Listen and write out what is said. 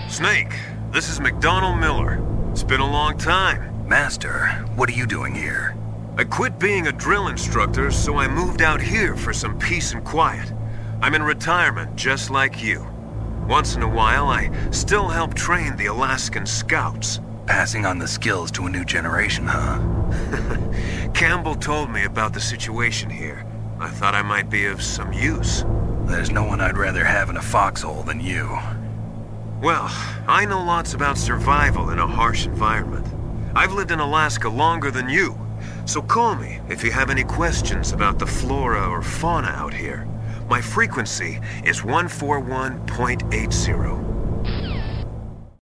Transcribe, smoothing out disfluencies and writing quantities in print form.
Snake, this is McDonald Miller. It's been a long time. Master, what are you doing here? I quit being a drill instructor, so I moved out here for some peace and quiet. I'm in retirement, just like you. Once in a while, I still help train the Alaskan Scouts. Passing on the skills to a new generation, huh? Campbell told me about the situation here. I thought I might be of some use. There's no one I'd rather have in a foxhole than you. Well, I know lots about survival in a harsh environment. I've lived in Alaska longer than you, so call me if you have any questions about the flora or fauna out here. My frequency is 141.80.